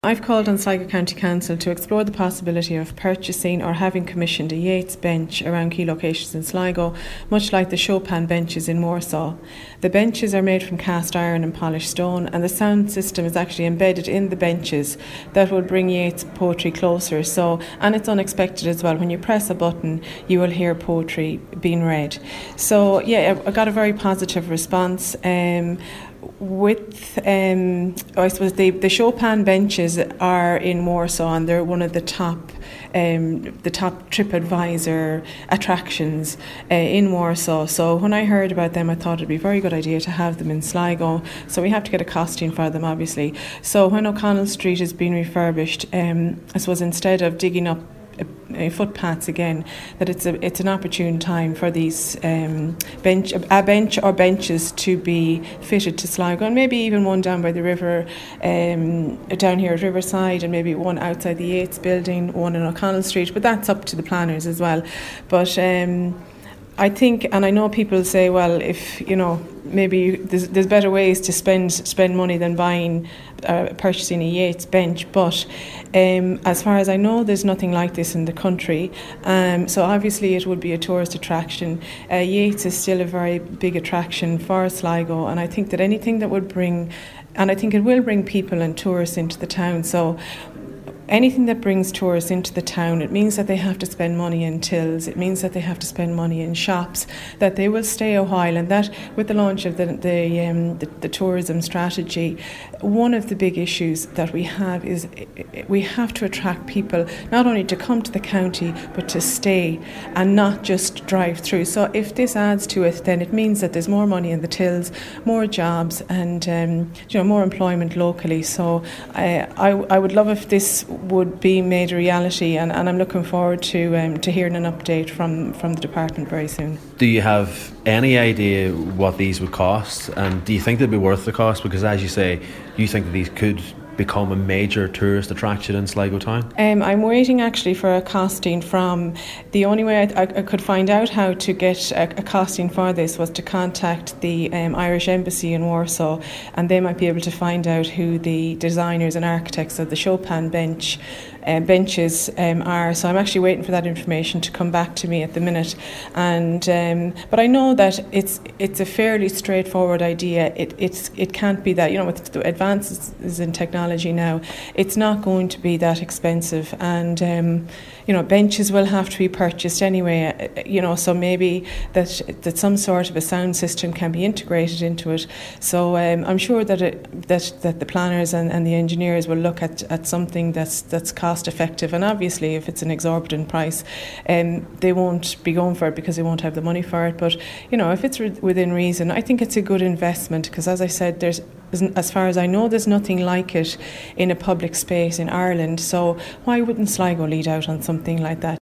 I've called on Sligo County Council to explore the possibility of purchasing or having commissioned a Yates bench around key locations in Sligo, much like the Chopin benches in Warsaw. The benches are made from cast iron and polished stone, and the sound system is actually embedded in the benches that will bring Yates poetry closer. And it's unexpected as well. When you press a button, you will hear poetry being read. So, I got a very positive response. I suppose the Chopin benches are in Warsaw, and they're one of the top TripAdvisor attractions in Warsaw. So when I heard about them, I thought it'd be a very good idea to have them in Sligo. So we have to get a costing for them, obviously. So when O'Connell Street is being refurbished, I suppose instead of digging up footpaths again, that it's an opportune time for these bench or benches to be fitted to Sligo, and maybe even one down by the river, down here at Riverside, and maybe one outside the Yates building, one in O'Connell Street, but that's up to the planners as well. But I think, and I know people say, well, if maybe there's better ways to spend money than purchasing a Yates bench, but as far as I know, there's nothing like this in the country. So obviously it would be a tourist attraction. Yates is still a very big attraction for Sligo, and I think that anything that would bring, and I think it will bring people and tourists into the town. So anything that brings tourists into the town, it means that they have to spend money in tills, it means that they have to spend money in shops, that they will stay a while, and that with the launch of the tourism strategy, one of the big issues that we have is we have to attract people not only to come to the county but to stay and not just drive through. So if this adds to it, then it means that there's more money in the tills, more jobs, and more employment locally. So I would love if this would be made a reality, and I'm looking forward to hearing an update from the department very soon. Do you have any idea what these would cost, and do you think they'd be worth the cost? Because as you say, you think that these could become a major tourist attraction in Sligo town? I'm waiting actually for a costing from, the only way I could find out how to get a costing for this was to contact the Irish Embassy in Warsaw, and they might be able to find out who the designers and architects of the Chopin benches are. So I'm actually waiting for that information to come back to me at the minute, and but I know that it's a fairly straightforward idea. It can't be that, with the advances in technology now, it's not going to be that expensive, and benches will have to be purchased anyway, so maybe that some sort of a sound system can be integrated into it. So I'm sure that the planners and the engineers will look at something that's cost effective, and obviously if it's an exorbitant price, they won't be going for it because they won't have the money for it. But if it's within reason, I think it's a good investment, because as I said, as far as I know, there's nothing like it in a public space in Ireland. So why wouldn't Sligo lead out on something like that?